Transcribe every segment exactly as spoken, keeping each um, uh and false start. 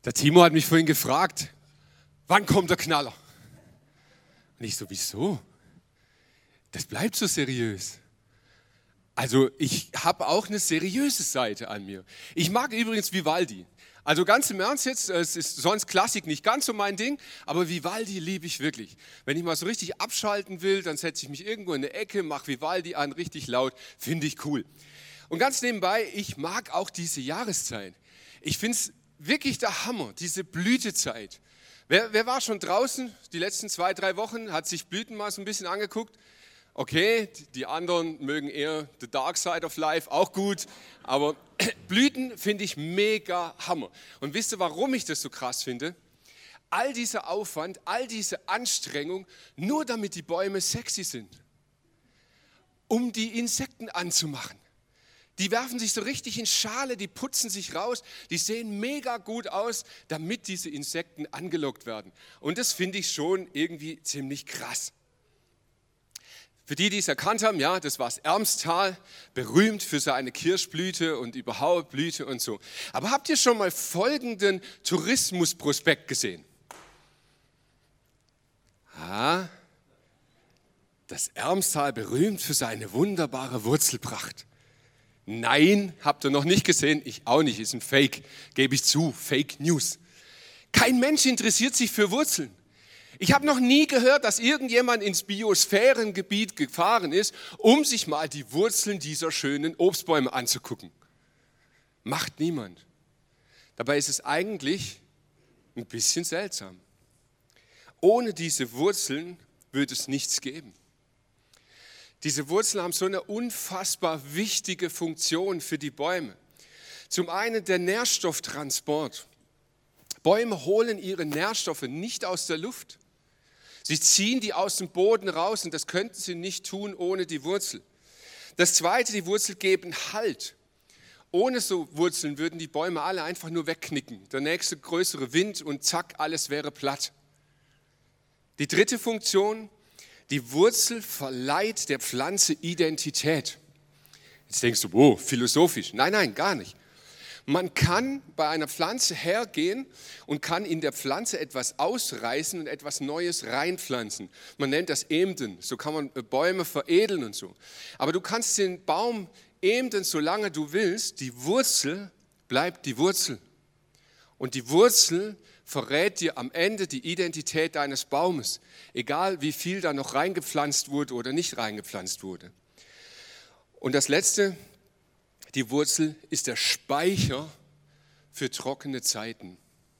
Der Timo hat mich vorhin gefragt, wann kommt der Knaller? Und ich so, wieso? Das bleibt so seriös. Also ich habe auch eine seriöse Seite an mir. Ich mag übrigens Vivaldi. Also ganz im Ernst jetzt, es ist sonst Klassik nicht ganz so mein Ding, aber Vivaldi liebe ich wirklich. Wenn ich mal so richtig abschalten will, dann setze ich mich irgendwo in eine Ecke, mache Vivaldi an, richtig laut, finde ich cool. Und ganz nebenbei, ich mag auch diese Jahreszeit. Ich finde es wirklich der Hammer, diese Blütezeit. Wer, wer war schon draußen die letzten zwei, drei Wochen, hat sich Blüten mal so ein bisschen angeguckt? Okay, die anderen mögen eher the dark side of life, auch gut, aber Blüten finde ich mega Hammer. Und wisst ihr, warum ich das so krass finde? All dieser Aufwand, all diese Anstrengung, nur damit die Bäume sexy sind, um die Insekten anzumachen. Die werfen sich so richtig in Schale, die putzen sich raus, die sehen mega gut aus, damit diese Insekten angelockt werden. Und das finde ich schon irgendwie ziemlich krass. Für die, die es erkannt haben, ja, das war das Ermstal, berühmt für seine Kirschblüte und überhaupt Blüte und so. Aber habt ihr schon mal folgenden Tourismusprospekt gesehen? Ah, das Ermstal berühmt für seine wunderbare Wurzelpracht. Nein, habt ihr noch nicht gesehen? Ich auch nicht, ist ein Fake, gebe ich zu, Fake News. Kein Mensch interessiert sich für Wurzeln. Ich habe noch nie gehört, dass irgendjemand ins Biosphärengebiet gefahren ist, um sich mal die Wurzeln dieser schönen Obstbäume anzugucken. Macht niemand. Dabei ist es eigentlich ein bisschen seltsam. Ohne diese Wurzeln würde es nichts geben. Diese Wurzeln haben so eine unfassbar wichtige Funktion für die Bäume. Zum einen der Nährstofftransport. Bäume holen ihre Nährstoffe nicht aus der Luft. Sie ziehen die aus dem Boden raus und das könnten sie nicht tun ohne die Wurzel. Das Zweite, die Wurzeln geben Halt. Ohne so Wurzeln würden die Bäume alle einfach nur wegknicken. Der nächste größere Wind und zack, alles wäre platt. Die dritte Funktion, die Wurzel verleiht der Pflanze Identität. Jetzt denkst du, oh, philosophisch. Nein, nein, gar nicht. Man kann bei einer Pflanze hergehen und kann in der Pflanze etwas ausreißen und etwas Neues reinpflanzen. Man nennt das Ämten, so kann man Bäume veredeln und so. Aber du kannst den Baum ämten, solange du willst, die Wurzel bleibt die Wurzel. Und die Wurzel verrät dir am Ende die Identität deines Baumes, egal wie viel da noch reingepflanzt wurde oder nicht reingepflanzt wurde. Und das Letzte, die Wurzel ist der Speicher für trockene Zeiten.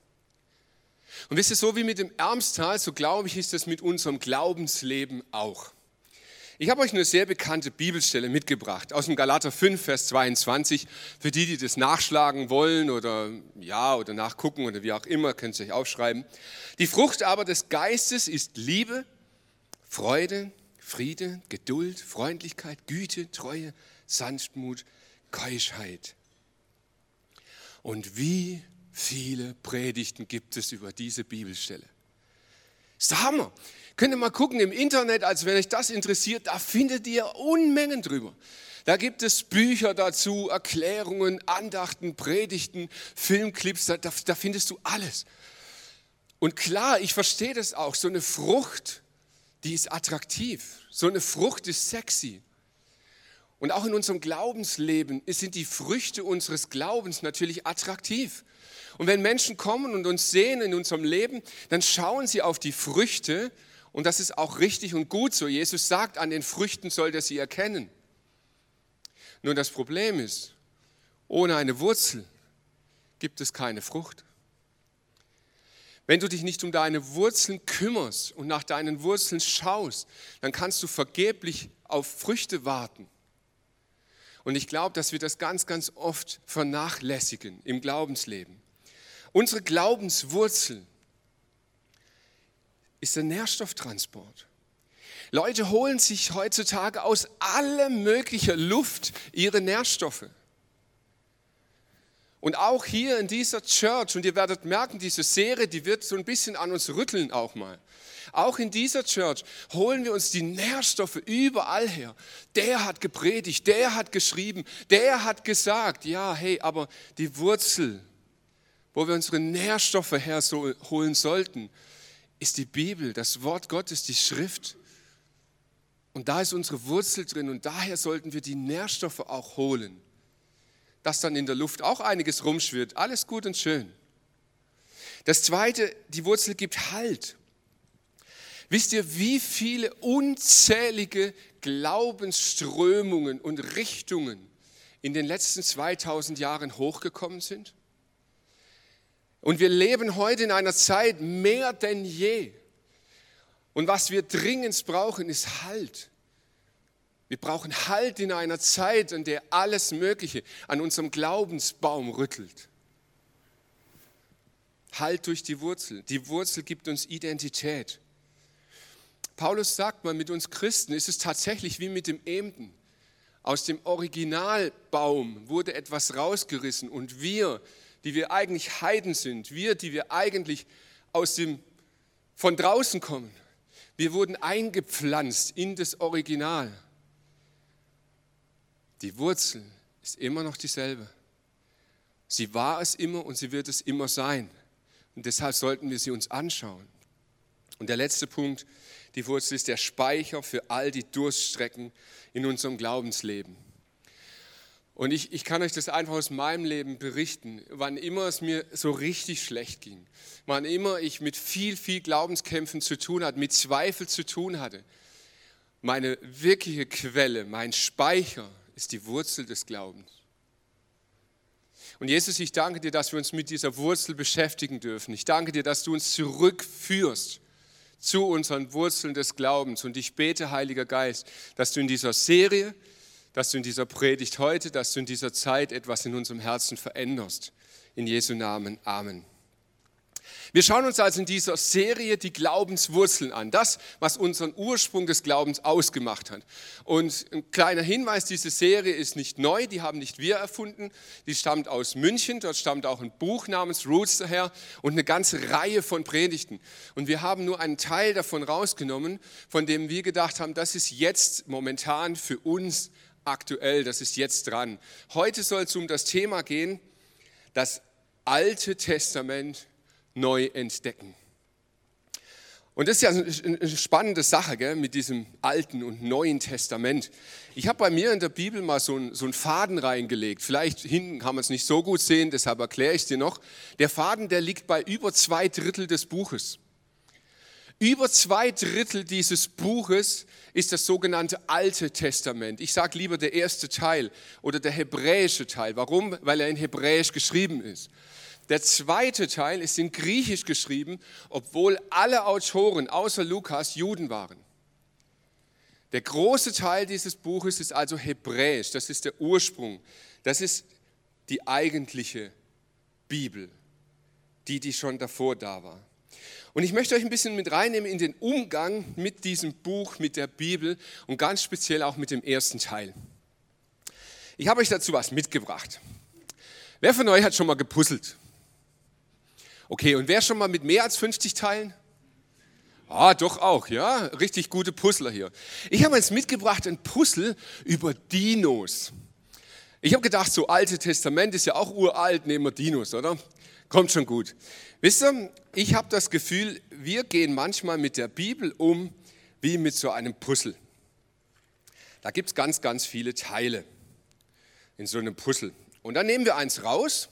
Und wisst ihr, so wie mit dem Ermstal, so glaube ich, ist es mit unserem Glaubensleben auch. Ich habe euch eine sehr bekannte Bibelstelle mitgebracht, aus dem Galater fünf, Vers zweiundzwanzig. Für die, die das nachschlagen wollen oder ja oder nachgucken oder wie auch immer, könnt ihr euch aufschreiben. Die Frucht aber des Geistes ist Liebe, Freude, Friede, Geduld, Freundlichkeit, Güte, Treue, Sanftmut, Keuschheit. Und wie viele Predigten gibt es über diese Bibelstelle? Das ist der Hammer. Könnt ihr mal gucken im Internet, als wenn euch das interessiert, da findet ihr Unmengen drüber. Da gibt es Bücher dazu, Erklärungen, Andachten, Predigten, Filmclips, da, da, da findest du alles. Und klar, ich verstehe das auch, so eine Frucht, die ist attraktiv, so eine Frucht ist sexy. Und auch in unserem Glaubensleben sind die Früchte unseres Glaubens natürlich attraktiv. Und wenn Menschen kommen und uns sehen in unserem Leben, dann schauen sie auf die Früchte und das ist auch richtig und gut so. Jesus sagt, an den Früchten sollt ihr sie erkennen. Nur das Problem ist, ohne eine Wurzel gibt es keine Frucht. Wenn du dich nicht um deine Wurzeln kümmerst und nach deinen Wurzeln schaust, dann kannst du vergeblich auf Früchte warten. Und ich glaube, dass wir das ganz, ganz oft vernachlässigen im Glaubensleben. Unsere Glaubenswurzel ist der Nährstofftransport. Leute holen sich heutzutage aus aller möglicher Luft ihre Nährstoffe. Und auch hier in dieser Church, und ihr werdet merken, diese Serie, die wird so ein bisschen an uns rütteln auch mal. Auch in dieser Church holen wir uns die Nährstoffe überall her. Der hat gepredigt, der hat geschrieben, der hat gesagt, ja, hey, aber die Wurzel wo wir unsere Nährstoffe herholen sollten, ist die Bibel, das Wort Gottes, die Schrift. Und da ist unsere Wurzel drin und daher sollten wir die Nährstoffe auch holen. Dass dann in der Luft auch einiges rumschwirrt, alles gut und schön. Das Zweite, die Wurzel gibt Halt. Wisst ihr, wie viele unzählige Glaubensströmungen und Richtungen in den letzten zweitausend Jahren hochgekommen sind? Und wir leben heute in einer Zeit mehr denn je. Und was wir dringend brauchen, ist Halt. Wir brauchen Halt in einer Zeit, in der alles Mögliche an unserem Glaubensbaum rüttelt. Halt durch die Wurzel. Die Wurzel gibt uns Identität. Paulus sagt mal, mit uns Christen ist es tatsächlich wie mit dem Emden. Aus dem Originalbaum wurde etwas rausgerissen und wir, die wir eigentlich Heiden sind, wir, die wir eigentlich aus dem, von draußen kommen, wir wurden eingepflanzt in das Original. Die Wurzel ist immer noch dieselbe. Sie war es immer und sie wird es immer sein. Und deshalb sollten wir sie uns anschauen. Und der letzte Punkt, die Wurzel ist der Speicher für all die Durststrecken in unserem Glaubensleben. Und ich, ich kann euch das einfach aus meinem Leben berichten, wann immer es mir so richtig schlecht ging, wann immer ich mit viel, viel Glaubenskämpfen zu tun hatte, mit Zweifel zu tun hatte. Meine wirkliche Quelle, mein Speicher ist die Wurzel des Glaubens. Und Jesus, ich danke dir, dass wir uns mit dieser Wurzel beschäftigen dürfen. Ich danke dir, dass du uns zurückführst zu unseren Wurzeln des Glaubens. Und ich bete, Heiliger Geist, dass du in dieser Serie, dass du in dieser Predigt heute, dass du in dieser Zeit etwas in unserem Herzen veränderst. In Jesu Namen. Amen. Wir schauen uns also in dieser Serie die Glaubenswurzeln an, das, was unseren Ursprung des Glaubens ausgemacht hat. Und ein kleiner Hinweis, diese Serie ist nicht neu, die haben nicht wir erfunden, die stammt aus München, dort stammt auch ein Buch namens Roots daher und eine ganze Reihe von Predigten. Und wir haben nur einen Teil davon rausgenommen, von dem wir gedacht haben, das ist jetzt momentan für uns aktuell, das ist jetzt dran. Heute soll es um das Thema gehen, das Alte Testament neu entdecken. Und das ist ja eine spannende Sache, gell, mit diesem Alten und Neuen Testament. Ich habe bei mir in der Bibel mal so einen, so einen Faden reingelegt. Vielleicht hinten kann man es nicht so gut sehen, deshalb erkläre ich es dir noch. Der Faden, der liegt bei über zwei Drittel des Buches. Über zwei Drittel dieses Buches ist das sogenannte Alte Testament. Ich sage lieber der erste Teil oder der hebräische Teil. Warum? Weil er in Hebräisch geschrieben ist. Der zweite Teil ist in Griechisch geschrieben, obwohl alle Autoren außer Lukas Juden waren. Der große Teil dieses Buches ist also Hebräisch, das ist der Ursprung, das ist die eigentliche Bibel, die, die schon davor da war. Und ich möchte euch ein bisschen mit reinnehmen in den Umgang mit diesem Buch, mit der Bibel und ganz speziell auch mit dem ersten Teil. Ich habe euch dazu was mitgebracht. Wer von euch hat schon mal gepuzzelt? Okay, und wer schon mal mit mehr als fünfzig Teilen? Ah, doch auch, ja, richtig gute Puzzler hier. Ich habe jetzt mitgebracht ein Puzzle über Dinos. Ich habe gedacht, so Alte Testament ist ja auch uralt, nehmen wir Dinos, oder? Kommt schon gut. Wisst ihr, ich habe das Gefühl, wir gehen manchmal mit der Bibel um wie mit so einem Puzzle. Da gibt es ganz, ganz viele Teile in so einem Puzzle. Und dann nehmen wir eins raus.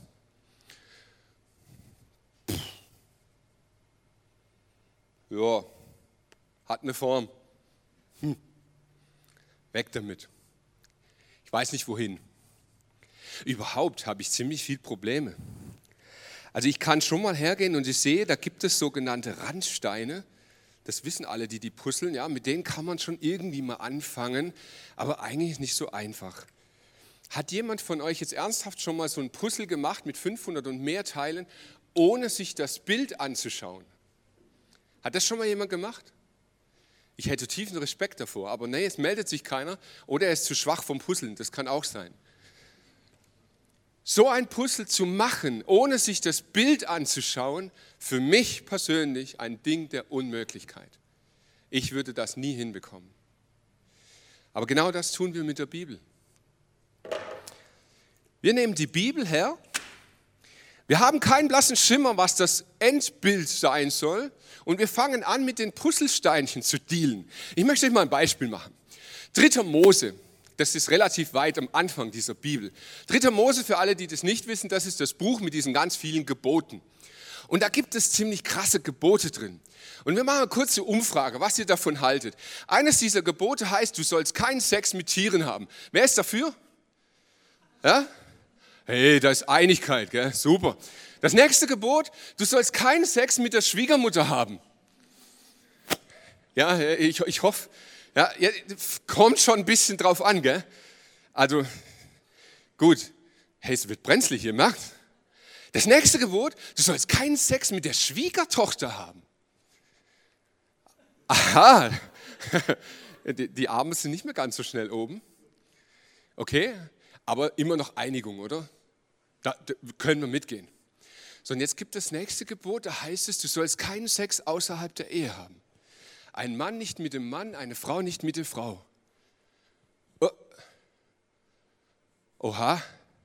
Ja, hat eine Form. Hm. Weg damit. Ich weiß nicht wohin. Überhaupt habe ich ziemlich viele Probleme. Also ich kann schon mal hergehen und ich sehe, da gibt es sogenannte Randsteine. Das wissen alle, die die puzzeln. Ja, mit denen kann man schon irgendwie mal anfangen, aber eigentlich nicht so einfach. Hat jemand von euch jetzt ernsthaft schon mal so ein Puzzle gemacht mit fünfhundert und mehr Teilen, ohne sich das Bild anzuschauen? Hat das schon mal jemand gemacht? Ich hätte tiefen Respekt davor, aber nee, es meldet sich keiner oder er ist zu schwach vom Puzzeln, das kann auch sein. So ein Puzzle zu machen, ohne sich das Bild anzuschauen, für mich persönlich ein Ding der Unmöglichkeit. Ich würde das nie hinbekommen. Aber genau das tun wir mit der Bibel. Wir nehmen die Bibel her, Wir haben keinen blassen Schimmer, was das Endbild sein soll. Und wir fangen an, mit den Puzzlesteinchen zu dealen. Ich möchte euch mal ein Beispiel machen. dritter Mose, das ist relativ weit am Anfang dieser Bibel. dritter Mose, für alle, die das nicht wissen, das ist das Buch mit diesen ganz vielen Geboten. Und da gibt es ziemlich krasse Gebote drin. Und wir machen eine kurze Umfrage, was ihr davon haltet. Eines dieser Gebote heißt, du sollst keinen Sex mit Tieren haben. Wer ist dafür? Ja? Hey, da ist Einigkeit, gell? Super. Das nächste Gebot, du sollst keinen Sex mit der Schwiegermutter haben. Ja, ich, ich hoffe, ja, kommt schon ein bisschen drauf an, gell? Also, gut. Hey, es wird brenzlig, ihr merkt. Das nächste Gebot, du sollst keinen Sex mit der Schwiegertochter haben. Aha, die, die Arme sind nicht mehr ganz so schnell oben. Okay, aber immer noch Einigung, oder? Da, da können wir mitgehen. So, und jetzt gibt es das nächste Gebot, da heißt es, du sollst keinen Sex außerhalb der Ehe haben. Ein Mann nicht mit dem Mann, eine Frau nicht mit der Frau. Oh. Oha.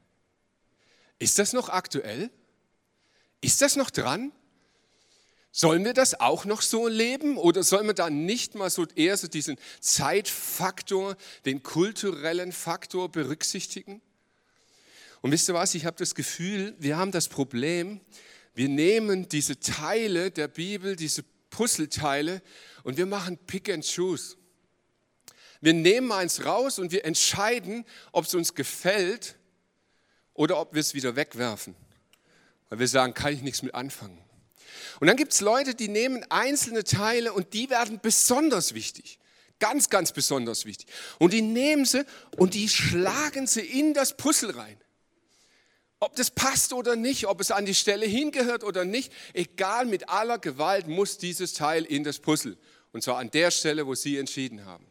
Ist das noch aktuell? Ist das noch dran? Sollen wir das auch noch so leben oder sollen wir da nicht mal so eher so diesen Zeitfaktor, den kulturellen Faktor berücksichtigen? Und wisst ihr was, ich habe das Gefühl, wir haben das Problem, wir nehmen diese Teile der Bibel, diese Puzzleteile und wir machen Pick and Choose. Wir nehmen eins raus und wir entscheiden, ob es uns gefällt oder ob wir es wieder wegwerfen. Weil wir sagen, kann ich nichts mit anfangen. Und dann gibt es Leute, die nehmen einzelne Teile und die werden besonders wichtig. Ganz, ganz besonders wichtig. Und die nehmen sie und die schlagen sie in das Puzzle rein. Ob das passt oder nicht, ob es an die Stelle hingehört oder nicht, egal, mit aller Gewalt muss dieses Teil in das Puzzle. Und zwar an der Stelle, wo sie entschieden haben.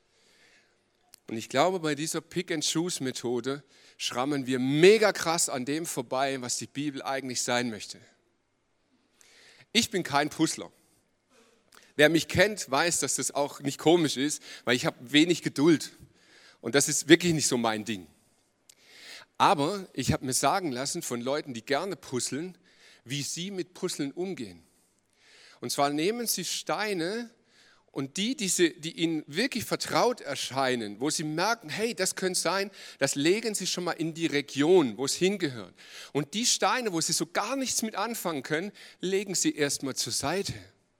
Und ich glaube, bei dieser Pick-and-Choose-Methode schrammen wir mega krass an dem vorbei, was die Bibel eigentlich sein möchte. Ich bin kein Puzzler. Wer mich kennt, weiß, dass das auch nicht komisch ist, weil ich habe wenig Geduld. Und das ist wirklich nicht so mein Ding. Aber ich habe mir sagen lassen von Leuten, die gerne puzzeln, wie sie mit Puzzeln umgehen. Und zwar nehmen sie Steine und die, die, sie, die ihnen wirklich vertraut erscheinen, wo sie merken, hey, das könnte sein, das legen sie schon mal in die Region, wo es hingehört. Und die Steine, wo sie so gar nichts mit anfangen können, legen sie erstmal zur Seite.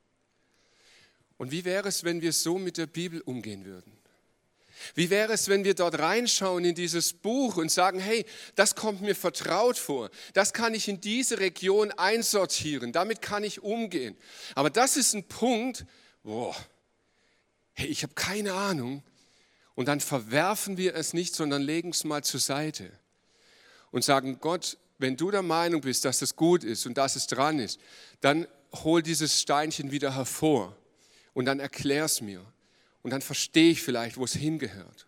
Und wie wäre es, wenn wir so mit der Bibel umgehen würden? Wie wäre es, wenn wir dort reinschauen in dieses Buch und sagen, hey, das kommt mir vertraut vor, das kann ich in diese Region einsortieren, damit kann ich umgehen. Aber das ist ein Punkt, boah, hey, ich habe keine Ahnung. Und dann verwerfen wir es nicht, sondern legen es mal zur Seite und sagen, Gott, wenn du der Meinung bist, dass es gut ist und dass es dran ist, dann hol dieses Steinchen wieder hervor und dann erklär es mir. Und dann verstehe ich vielleicht, wo es hingehört.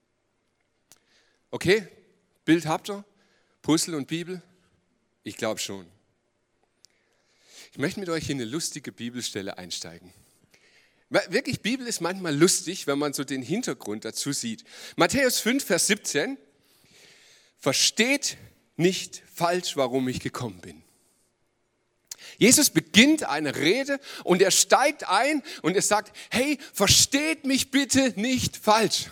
Okay, Bild habt ihr? Puzzle und Bibel? Ich glaube schon. Ich möchte mit euch in eine lustige Bibelstelle einsteigen. Wirklich, Bibel ist manchmal lustig, wenn man so den Hintergrund dazu sieht. Matthäus fünf, Vers siebzehn. Versteht nicht falsch, warum ich gekommen bin. Jesus beginnt eine Rede und er steigt ein und er sagt, hey, versteht mich bitte nicht falsch.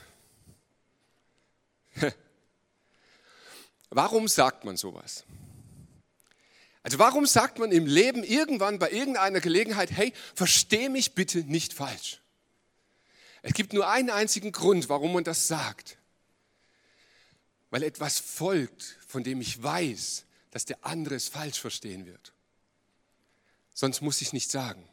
Warum sagt man sowas? Also warum sagt man im Leben irgendwann bei irgendeiner Gelegenheit, hey, versteh mich bitte nicht falsch? Es gibt nur einen einzigen Grund, warum man das sagt. Weil etwas folgt, von dem ich weiß, dass der andere es falsch verstehen wird. Sonst muss ich es nicht sagen.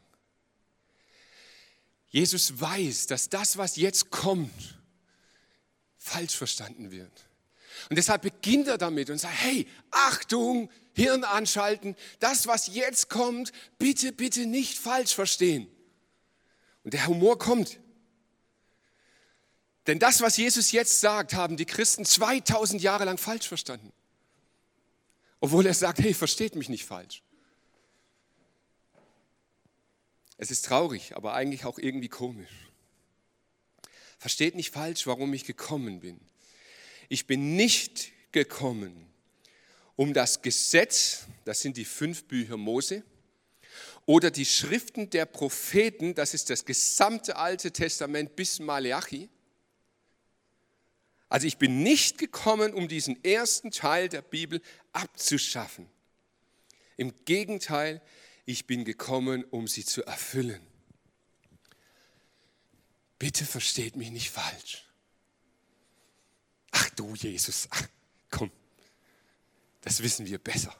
Jesus weiß, dass das, was jetzt kommt, falsch verstanden wird. Und deshalb beginnt er damit und sagt, hey, Achtung, Hirn anschalten, das, was jetzt kommt, bitte, bitte nicht falsch verstehen. Und der Humor kommt. Denn das, was Jesus jetzt sagt, haben die Christen zweitausend Jahre lang falsch verstanden. Obwohl er sagt, hey, versteht mich nicht falsch. Es ist traurig, aber eigentlich auch irgendwie komisch. Versteht nicht falsch, warum ich gekommen bin. Ich bin nicht gekommen, um das Gesetz, das sind die fünf Bücher Mose, oder die Schriften der Propheten, das ist das gesamte Alte Testament bis Maleachi. Also ich bin nicht gekommen, um diesen ersten Teil der Bibel abzuschaffen. Im Gegenteil, ich bin gekommen, um sie zu erfüllen. Bitte versteht mich nicht falsch. Ach du Jesus, ach, komm, das wissen wir besser.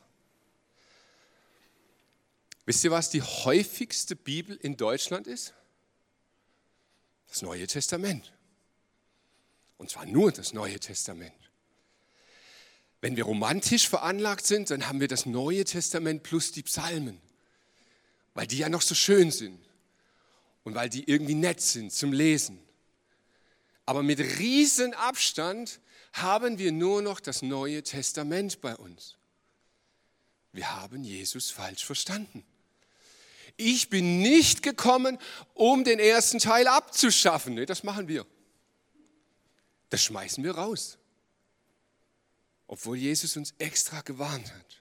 Wisst ihr, was die häufigste Bibel in Deutschland ist? Das Neue Testament. Und zwar nur das Neue Testament. Wenn wir romantisch veranlagt sind, dann haben wir das Neue Testament plus die Psalmen, weil die ja noch so schön sind und weil die irgendwie nett sind zum Lesen. Aber mit riesen Abstand haben wir nur noch das Neue Testament bei uns. Wir haben Jesus falsch verstanden. Ich bin nicht gekommen, um den ersten Teil abzuschaffen. Nee, das machen wir. Das schmeißen wir raus. Obwohl Jesus uns extra gewarnt hat.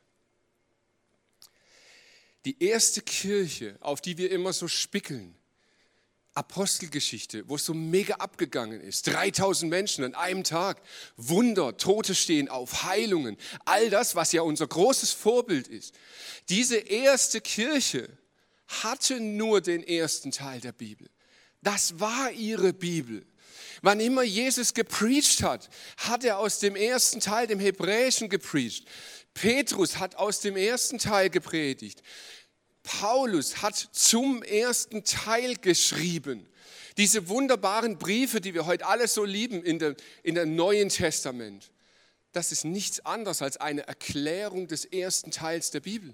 Die erste Kirche, auf die wir immer so spickeln, Apostelgeschichte, wo es so mega abgegangen ist, dreitausend Menschen an einem Tag, Wunder, Tote stehen auf, Heilungen, all das, was ja unser großes Vorbild ist. Diese erste Kirche hatte nur den ersten Teil der Bibel. Das war ihre Bibel. Wann immer Jesus gepreacht hat, hat er aus dem ersten Teil, dem Hebräischen, gepreacht. Petrus hat aus dem ersten Teil gepredigt. Paulus hat zum ersten Teil geschrieben. Diese wunderbaren Briefe, die wir heute alle so lieben in der, in der Neuen Testament, das ist nichts anderes als eine Erklärung des ersten Teils der Bibel.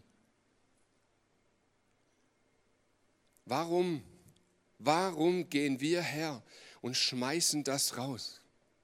Warum, warum gehen wir her und schmeißen das raus?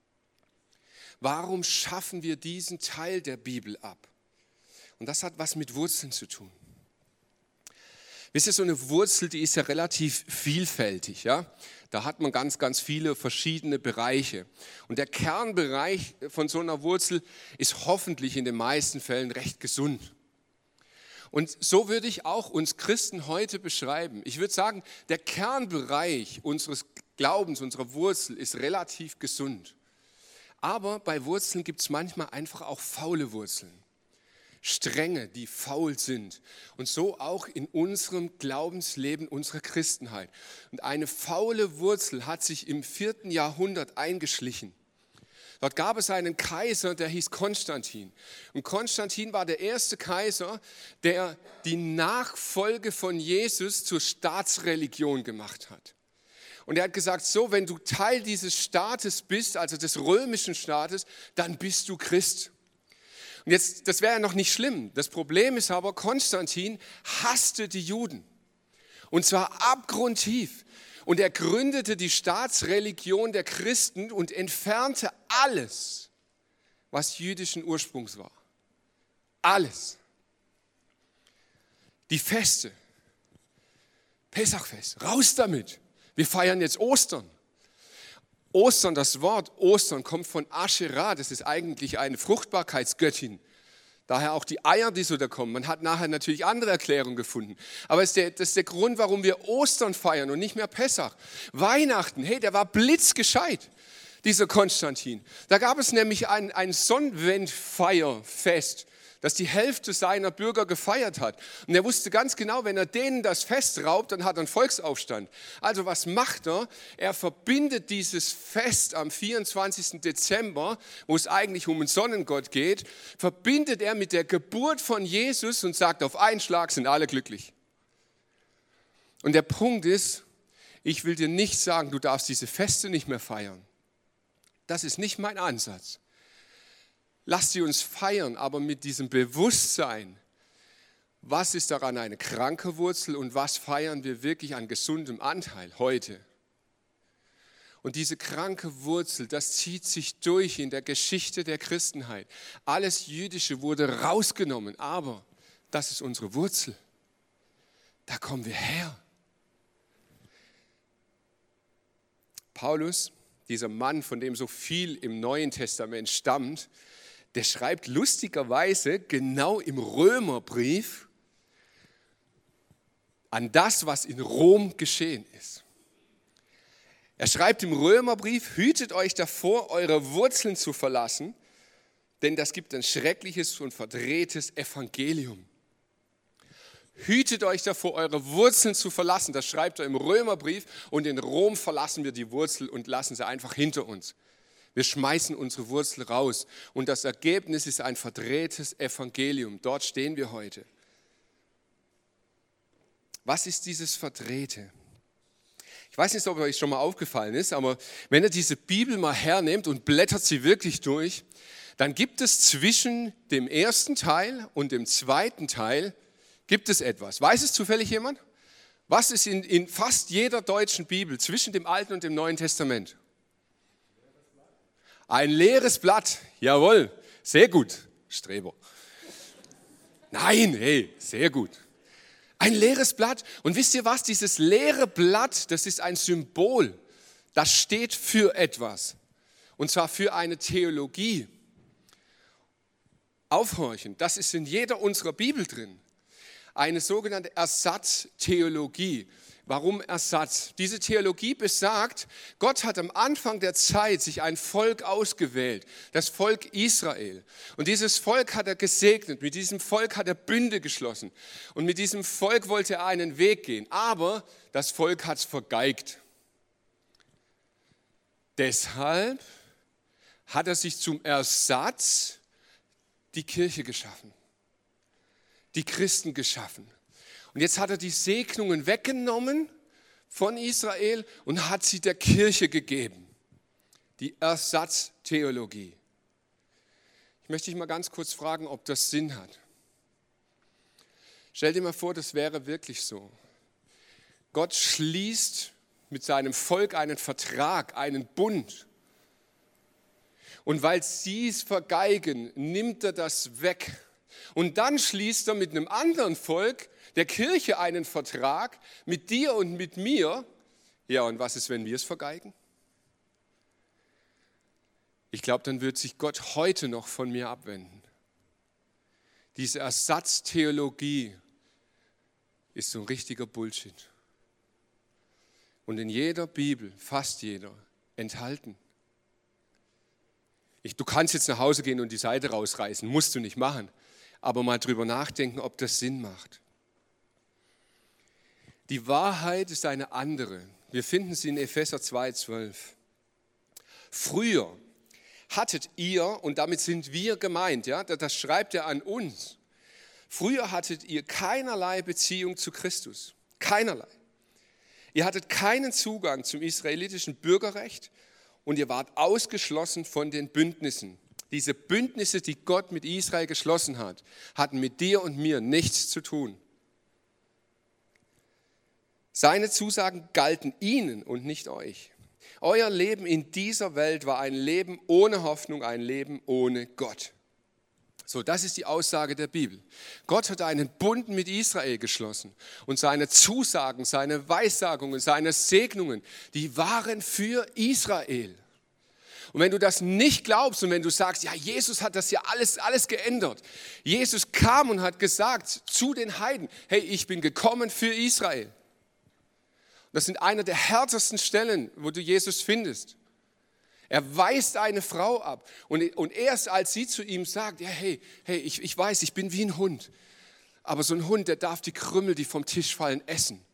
Warum schaffen wir diesen Teil der Bibel ab? Und das hat was mit Wurzeln zu tun. Wisst ihr, so eine Wurzel, die ist ja relativ vielfältig. Ja? Da hat man ganz, ganz viele verschiedene Bereiche. Und der Kernbereich von so einer Wurzel ist hoffentlich in den meisten Fällen recht gesund. Und so würde ich auch uns Christen heute beschreiben. Ich würde sagen, der Kernbereich unseres Glaubens, unserer Wurzel ist relativ gesund. Aber bei Wurzeln gibt es manchmal einfach auch faule Wurzeln. Stränge, die faul sind. Und so auch in unserem Glaubensleben, unserer Christenheit. Und eine faule Wurzel hat sich im vierten Jahrhundert eingeschlichen. Dort gab es einen Kaiser, der hieß Konstantin. Und Konstantin war der erste Kaiser, der die Nachfolge von Jesus zur Staatsreligion gemacht hat. Und er hat gesagt, so, wenn du Teil dieses Staates bist, also des römischen Staates, dann bist du Christ. Und jetzt, das wäre ja noch nicht schlimm. Das Problem ist aber, Konstantin hasste die Juden. Und zwar abgrundtief. Und er gründete die Staatsreligion der Christen und entfernte alles, was jüdischen Ursprungs war. Alles. Die Feste. Pessachfest. Raus damit. Wir feiern jetzt Ostern. Ostern, das Wort Ostern kommt von Aschera. Das ist eigentlich eine Fruchtbarkeitsgöttin. Daher auch die Eier, die so da kommen. Man hat nachher natürlich andere Erklärungen gefunden. Aber das ist, der, das ist der Grund, warum wir Ostern feiern und nicht mehr Pessach. Weihnachten, hey, der war blitzgescheit, dieser Konstantin. Da gab es nämlich ein, ein Sonnenwendfeierfest, das die Hälfte seiner Bürger gefeiert hat. Und er wusste ganz genau, wenn er denen das Fest raubt, dann hat er einen Volksaufstand. Also was macht er? Er verbindet dieses Fest am vierundzwanzigsten Dezember, wo es eigentlich um den Sonnengott geht, verbindet er mit der Geburt von Jesus und sagt, auf einen Schlag sind alle glücklich. Und der Punkt ist, ich will dir nicht sagen, du darfst diese Feste nicht mehr feiern. Das ist nicht mein Ansatz. Lass sie uns feiern, aber mit diesem Bewusstsein, was ist daran eine kranke Wurzel und was feiern wir wirklich an gesundem Anteil heute. Und diese kranke Wurzel, das zieht sich durch in der Geschichte der Christenheit. Alles Jüdische wurde rausgenommen, aber das ist unsere Wurzel. Da kommen wir her. Paulus, dieser Mann, von dem so viel im Neuen Testament stammt, der schreibt lustigerweise genau im Römerbrief an das, was in Rom geschehen ist. Er schreibt im Römerbrief, hütet euch davor, eure Wurzeln zu verlassen, denn das gibt ein schreckliches und verdrehtes Evangelium. Hütet euch davor, eure Wurzeln zu verlassen. Das schreibt er im Römerbrief. Und in Rom verlassen wir die Wurzel und lassen sie einfach hinter uns. Wir schmeißen unsere Wurzel raus. Und das Ergebnis ist ein verdrehtes Evangelium. Dort stehen wir heute. Was ist dieses Verdrehte? Ich weiß nicht, ob euch schon mal aufgefallen ist, aber wenn ihr diese Bibel mal hernehmt und blättert sie wirklich durch, dann gibt es zwischen dem ersten Teil und dem zweiten Teil gibt es etwas. Weiß es zufällig jemand? Was ist in, in fast jeder deutschen Bibel zwischen dem Alten und dem Neuen Testament? Ein leeres Blatt. Jawohl, sehr gut, Streber. Nein, hey, sehr gut. Ein leeres Blatt. Und wisst ihr was? Dieses leere Blatt, das ist ein Symbol. Das steht für etwas. Und zwar für eine Theologie. Aufhorchen, das ist in jeder unserer Bibel drin. Eine sogenannte Ersatztheologie. Warum Ersatz? Diese Theologie besagt, Gott hat am Anfang der Zeit sich ein Volk ausgewählt, das Volk Israel. Und dieses Volk hat er gesegnet, mit diesem Volk hat er Bünde geschlossen. Und mit diesem Volk wollte er einen Weg gehen. Aber das Volk hat es vergeigt. Deshalb hat er sich zum Ersatz die Kirche geschaffen. Die Christen geschaffen. Und jetzt hat er die Segnungen weggenommen von Israel und hat sie der Kirche gegeben. Die Ersatztheologie. Ich möchte dich mal ganz kurz fragen, ob das Sinn hat. Stell dir mal vor, das wäre wirklich so. Gott schließt mit seinem Volk einen Vertrag, einen Bund. Und weil sie es vergeigen, nimmt er das weg. Und dann schließt er mit einem anderen Volk, der Kirche, einen Vertrag mit dir und mit mir. Ja, und was ist, wenn wir es vergeigen? Ich glaube, dann wird sich Gott heute noch von mir abwenden. Diese Ersatztheologie ist so ein richtiger Bullshit. Und in jeder Bibel, fast jeder, enthalten. Ich, du kannst jetzt nach Hause gehen und die Seite rausreißen, musst du nicht machen. Aber mal drüber nachdenken, ob das Sinn macht. Die Wahrheit ist eine andere. Wir finden sie in Epheser zwei, zwölf. Früher hattet ihr, und damit sind wir gemeint, ja, das schreibt er an uns, früher hattet ihr keinerlei Beziehung zu Christus. Keinerlei. Ihr hattet keinen Zugang zum israelitischen Bürgerrecht und ihr wart ausgeschlossen von den Bündnissen. Diese Bündnisse, die Gott mit Israel geschlossen hat, hatten mit dir und mir nichts zu tun. Seine Zusagen galten ihnen und nicht euch. Euer Leben in dieser Welt war ein Leben ohne Hoffnung, ein Leben ohne Gott. So, das ist die Aussage der Bibel. Gott hat einen Bund mit Israel geschlossen und seine Zusagen, seine Weissagungen, seine Segnungen, die waren für Israel. Und wenn du das nicht glaubst und wenn du sagst, ja, Jesus hat das ja alles, alles geändert. Jesus kam und hat gesagt zu den Heiden, hey, ich bin gekommen für Israel. Das sind eine der härtesten Stellen, wo du Jesus findest. Er weist eine Frau ab und, und erst als sie zu ihm sagt, ja, hey, hey, ich, ich weiß, ich bin wie ein Hund. Aber so ein Hund, der darf die Krümel, die vom Tisch fallen, essen.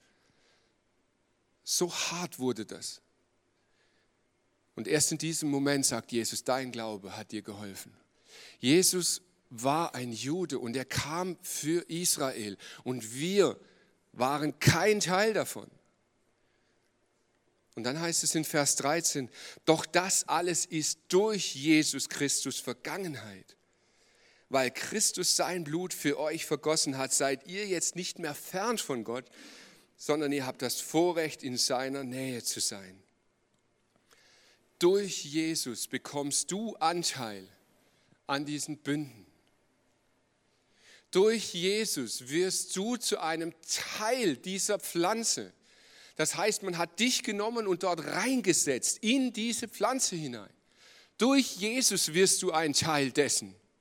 So hart wurde das. Und erst in diesem Moment sagt Jesus, dein Glaube hat dir geholfen. Jesus war ein Jude und er kam für Israel und wir waren kein Teil davon. Und dann heißt es in Vers dreizehn, doch das alles ist durch Jesus Christus Vergangenheit. Weil Christus sein Blut für euch vergossen hat, seid ihr jetzt nicht mehr fern von Gott, sondern ihr habt das Vorrecht, in seiner Nähe zu sein. Durch Jesus bekommst du Anteil an diesen Bünden. Durch Jesus wirst du zu einem Teil dieser Pflanze. Das heißt, man hat dich genommen und dort reingesetzt, in diese Pflanze hinein. Durch Jesus wirst du ein Teil dessen.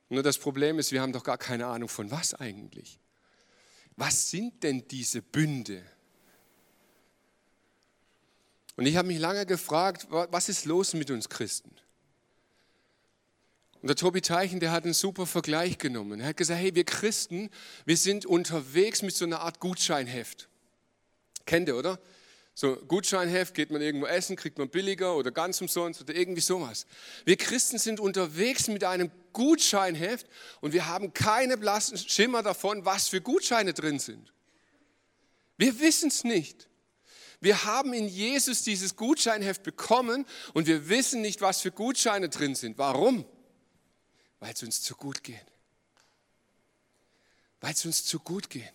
Nur das Problem ist, wir haben doch gar keine Ahnung von was eigentlich. Was sind denn diese Bünde? Und ich habe mich lange gefragt, was ist los mit uns Christen? Und der Tobi Teichen, der hat einen super Vergleich genommen. Er hat gesagt, hey, wir Christen, wir sind unterwegs mit so einer Art Gutscheinheft. Kennt ihr, oder? So Gutscheinheft, geht man irgendwo essen, kriegt man billiger oder ganz umsonst oder irgendwie sowas. Wir Christen sind unterwegs mit einem Gutscheinheft und wir haben keine blassen Schimmer davon, was für Gutscheine drin sind. Wir wissen es nicht. Wir haben in Jesus dieses Gutscheinheft bekommen und wir wissen nicht, was für Gutscheine drin sind. Warum? Weil es uns zu gut geht. Weil es uns zu gut geht.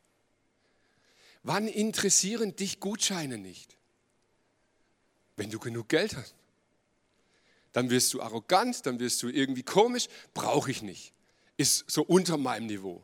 Wann interessieren dich Gutscheine nicht? Wenn du genug Geld hast. Dann wirst du arrogant, dann wirst du irgendwie komisch. Brauche ich nicht. Ist so unter meinem Niveau.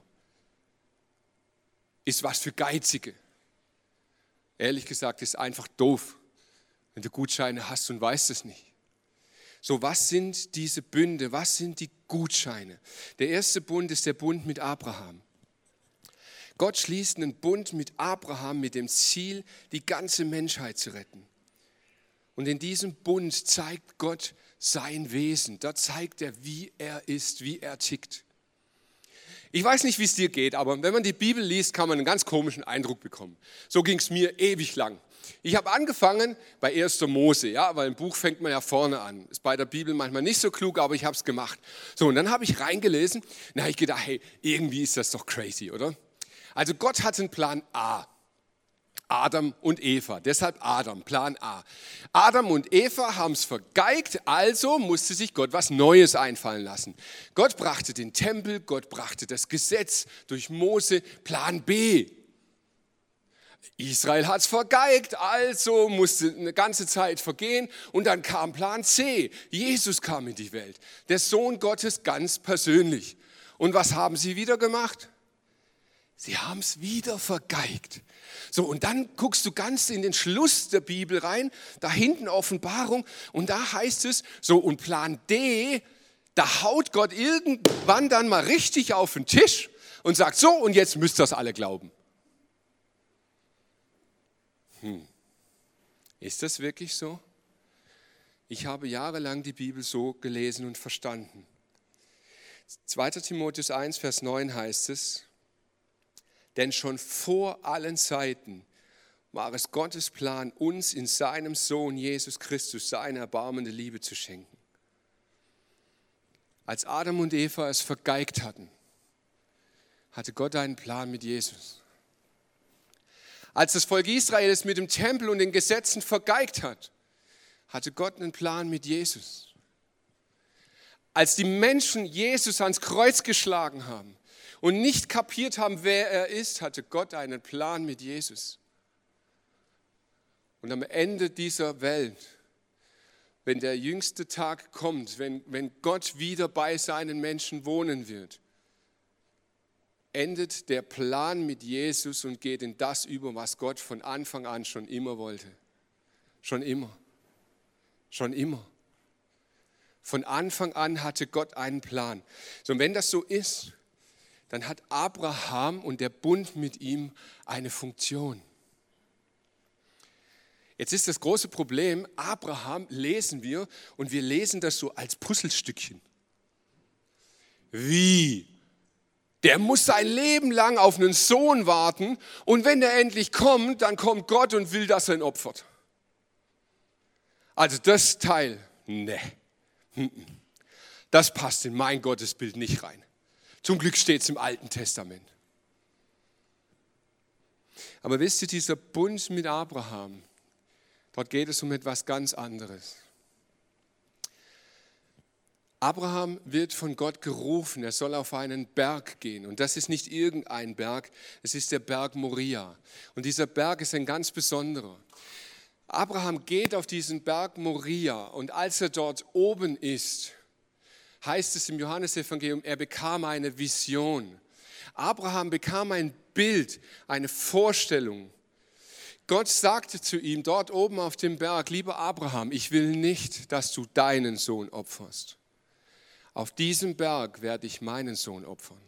Ist was für Geizige. Ehrlich gesagt, ist einfach doof, wenn du Gutscheine hast und weißt es nicht. So, was sind diese Bünde? Was sind die Gutscheine? Der erste Bund ist der Bund mit Abraham. Gott schließt einen Bund mit Abraham mit dem Ziel, die ganze Menschheit zu retten. Und in diesem Bund zeigt Gott sein Wesen. Da zeigt er, wie er ist, wie er tickt. Ich weiß nicht, wie es dir geht, aber wenn man die Bibel liest, kann man einen ganz komischen Eindruck bekommen. So ging es mir ewig lang. Ich habe angefangen bei erster Mose, ja, weil ein Buch fängt man ja vorne an. Ist bei der Bibel manchmal nicht so klug, aber ich habe es gemacht. So, und dann habe ich reingelesen und dann habe ich gedacht, hey, irgendwie ist das doch crazy, oder? Also Gott hat einen Plan A. Adam und Eva, deshalb Adam, Plan A. Adam und Eva haben es vergeigt, also musste sich Gott was Neues einfallen lassen. Gott brachte den Tempel, Gott brachte das Gesetz durch Mose, Plan B. Israel hat es vergeigt, also musste eine ganze Zeit vergehen und dann kam Plan C. Jesus kam in die Welt, der Sohn Gottes ganz persönlich. Und was haben sie wieder gemacht? Sie haben es wieder vergeigt. So, und dann guckst du ganz in den Schluss der Bibel rein, da hinten Offenbarung, und da heißt es, so, und Plan D, da haut Gott irgendwann dann mal richtig auf den Tisch und sagt, so, und jetzt müsst ihr das alle glauben. Hm. Ist das wirklich so? Ich habe jahrelang die Bibel so gelesen und verstanden. zweiter Timotheus eins, Vers neun heißt es, denn schon vor allen Zeiten war es Gottes Plan, uns in seinem Sohn Jesus Christus seine erbarmende Liebe zu schenken. Als Adam und Eva es vergeigt hatten, hatte Gott einen Plan mit Jesus. Als das Volk Israel es mit dem Tempel und den Gesetzen vergeigt hat, hatte Gott einen Plan mit Jesus. Als die Menschen Jesus ans Kreuz geschlagen haben und nicht kapiert haben, wer er ist, hatte Gott einen Plan mit Jesus. Und am Ende dieser Welt, wenn der jüngste Tag kommt, wenn, wenn Gott wieder bei seinen Menschen wohnen wird, endet der Plan mit Jesus und geht in das über, was Gott von Anfang an schon immer wollte. Schon immer. Schon immer. Von Anfang an hatte Gott einen Plan. So, und wenn das so ist, dann hat Abraham und der Bund mit ihm eine Funktion. Jetzt ist das große Problem, Abraham lesen wir und wir lesen das so als Puzzlestückchen. Wie? Der muss sein Leben lang auf einen Sohn warten und wenn der endlich kommt, dann kommt Gott und will, dass er ihn opfert. Also das Teil, ne, das passt in mein Gottesbild nicht rein. Zum Glück steht es im Alten Testament. Aber wisst ihr, dieser Bund mit Abraham, dort geht es um etwas ganz anderes. Abraham wird von Gott gerufen, er soll auf einen Berg gehen. Und das ist nicht irgendein Berg, es ist der Berg Moria. Und dieser Berg ist ein ganz besonderer. Abraham geht auf diesen Berg Moria und als er dort oben ist, heißt es im Johannesevangelium, er bekam eine Vision. Abraham bekam ein Bild, eine Vorstellung. Gott sagte zu ihm dort oben auf dem Berg, lieber Abraham, ich will nicht, dass du deinen Sohn opferst. auf diesem Berg werde ich meinen Sohn opfern.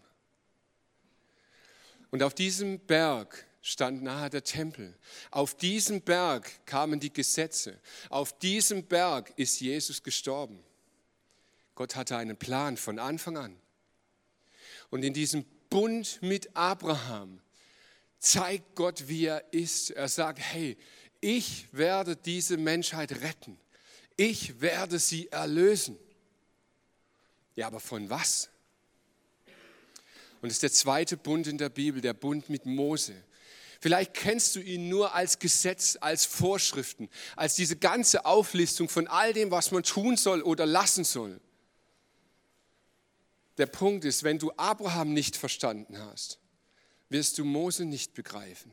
Und auf diesem Berg stand nahe der Tempel. Auf diesem Berg kamen die Gesetze. Auf diesem Berg ist Jesus gestorben. Gott hatte einen Plan von Anfang an. Und in diesem Bund mit Abraham zeigt Gott, wie er ist. Er sagt, hey, ich werde diese Menschheit retten. Ich werde sie erlösen. Ja, aber von was? Und das ist der zweite Bund in der Bibel, der Bund mit Mose. Vielleicht kennst du ihn nur als Gesetz, als Vorschriften, als diese ganze Auflistung von all dem, was man tun soll oder lassen soll. Der Punkt ist, wenn du Abraham nicht verstanden hast, wirst du Mose nicht begreifen.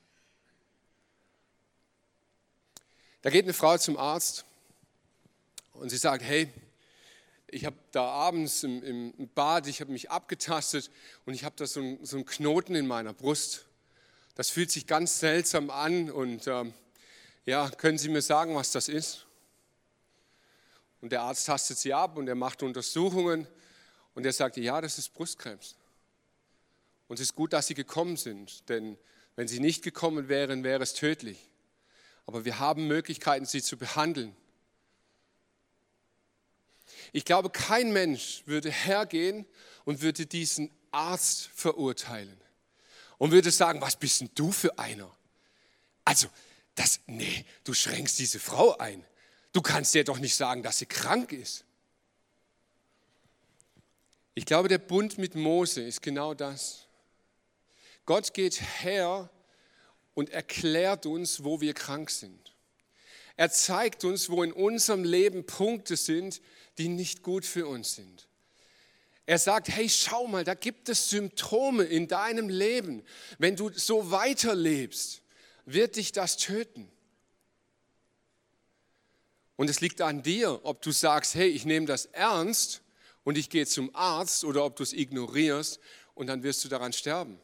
Da geht eine Frau zum Arzt und sie sagt, hey, ich habe da abends im, im Bad, ich habe mich abgetastet und ich habe da so, ein, so einen Knoten in meiner Brust. Das fühlt sich ganz seltsam an und ähm, ja, können Sie mir sagen, was das ist? Und der Arzt tastet sie ab und er macht Untersuchungen und er sagt, ja, das ist Brustkrebs. Und es ist gut, dass Sie gekommen sind, denn wenn Sie nicht gekommen wären, wäre es tödlich. Aber wir haben Möglichkeiten, Sie zu behandeln. Ich glaube, kein Mensch würde hergehen und würde diesen Arzt verurteilen und würde sagen, was bist denn du für einer? Also, das, nee, du schränkst diese Frau ein. Du kannst dir doch nicht sagen, dass sie krank ist. Ich glaube, der Bund mit Mose ist genau das. Gott geht her und erklärt uns, wo wir krank sind. Er zeigt uns, wo in unserem Leben Punkte sind, die nicht gut für uns sind. Er sagt, hey, schau mal, da gibt es Symptome in deinem Leben. Wenn du so weiterlebst, wird dich das töten. Und es liegt an dir, ob du sagst, hey, ich nehme das ernst und ich gehe zum Arzt, oder ob du es ignorierst und dann wirst du daran sterben.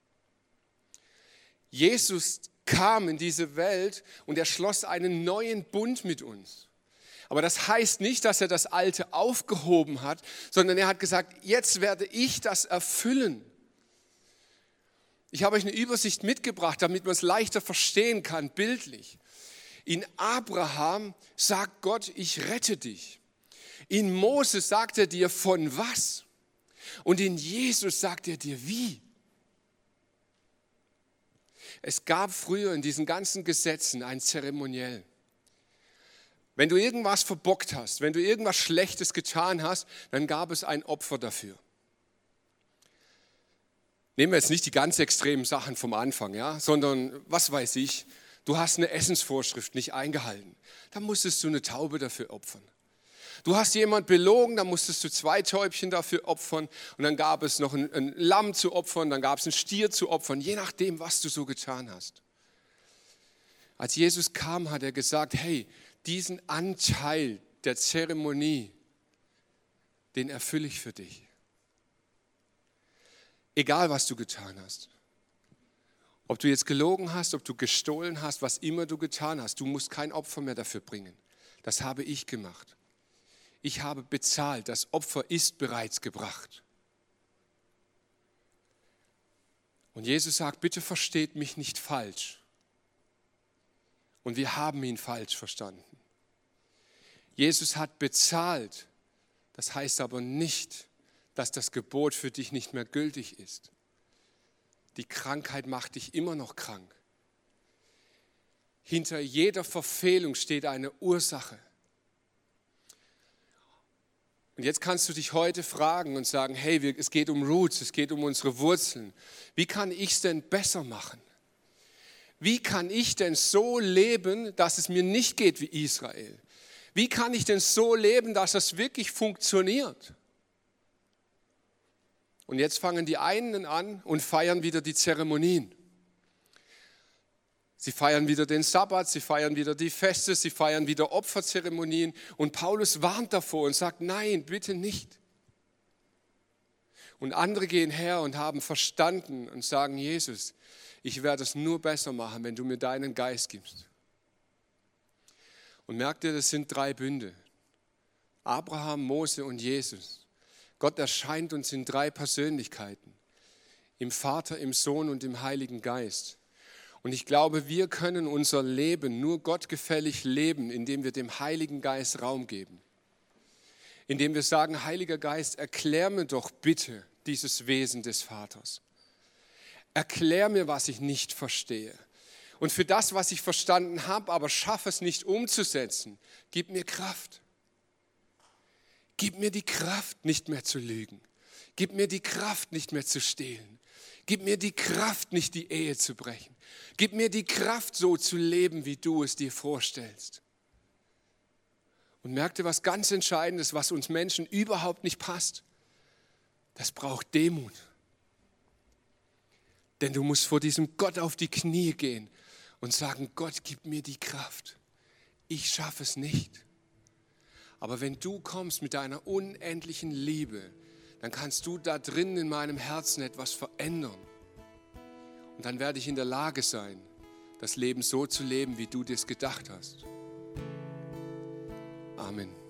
Jesus kam in diese Welt und er schloss einen neuen Bund mit uns. Aber das heißt nicht, dass er das Alte aufgehoben hat, sondern er hat gesagt, jetzt werde ich das erfüllen. Ich habe euch eine Übersicht mitgebracht, damit man es leichter verstehen kann, bildlich. In Abraham sagt Gott, ich rette dich. In Mose sagt er dir von was. Und in Jesus sagt er dir wie. Es gab früher in diesen ganzen Gesetzen ein Zeremoniell. Wenn du irgendwas verbockt hast, wenn du irgendwas Schlechtes getan hast, dann gab es ein Opfer dafür. Nehmen wir jetzt nicht die ganz extremen Sachen vom Anfang, ja, sondern was weiß ich, du hast eine Essensvorschrift nicht eingehalten, dann musstest du eine Taube dafür opfern. Du hast jemand belogen, dann musstest du zwei Täubchen dafür opfern und dann gab es noch ein, ein Lamm zu opfern, dann gab es einen Stier zu opfern, je nachdem, was du so getan hast. Als Jesus kam, hat er gesagt, hey, diesen Anteil der Zeremonie, den erfülle ich für dich. Egal, was du getan hast. Ob du jetzt gelogen hast, ob du gestohlen hast, was immer du getan hast, du musst kein Opfer mehr dafür bringen. Das habe ich gemacht. Ich habe bezahlt, das Opfer ist bereits gebracht. Und Jesus sagt, bitte versteht mich nicht falsch. Und wir haben ihn falsch verstanden. Jesus hat bezahlt, das heißt aber nicht, dass das Gebot für dich nicht mehr gültig ist. Die Krankheit macht dich immer noch krank. Hinter jeder Verfehlung steht eine Ursache. Und jetzt kannst du dich heute fragen und sagen, hey, es geht um Roots, es geht um unsere Wurzeln. Wie kann ich es denn besser machen? Wie kann ich denn so leben, dass es mir nicht geht wie Israel? Wie kann ich denn so leben, dass das wirklich funktioniert? Und jetzt fangen die einen an und feiern wieder die Zeremonien. Sie feiern wieder den Sabbat, sie feiern wieder die Feste, sie feiern wieder Opferzeremonien. Und Paulus warnt davor und sagt, nein, bitte nicht. Und andere gehen her und haben verstanden und sagen, Jesus, ich werde es nur besser machen, wenn du mir deinen Geist gibst. Und merkt ihr, das sind drei Bünde. Abraham, Mose und Jesus. Gott erscheint uns in drei Persönlichkeiten. Im Vater, im Sohn und im Heiligen Geist. Und ich glaube, wir können unser Leben nur gottgefällig leben, indem wir dem Heiligen Geist Raum geben. Indem wir sagen, Heiliger Geist, erklär mir doch bitte dieses Wesen des Vaters. Erklär mir, was ich nicht verstehe. Und für das, was ich verstanden habe, aber schaffe es nicht umzusetzen, gib mir Kraft. Gib mir die Kraft, nicht mehr zu lügen. Gib mir die Kraft, nicht mehr zu stehlen. Gib mir die Kraft, nicht die Ehe zu brechen. Gib mir die Kraft, so zu leben, wie du es dir vorstellst. Und merkt ihr was ganz Entscheidendes, was uns Menschen überhaupt nicht passt? Das braucht Demut. Denn du musst vor diesem Gott auf die Knie gehen und sagen, Gott, gib mir die Kraft. Ich schaffe es nicht. Aber wenn du kommst mit deiner unendlichen Liebe, dann kannst du da drin in meinem Herzen etwas verändern. Und dann werde ich in der Lage sein, das Leben so zu leben, wie du dir es gedacht hast. Amen.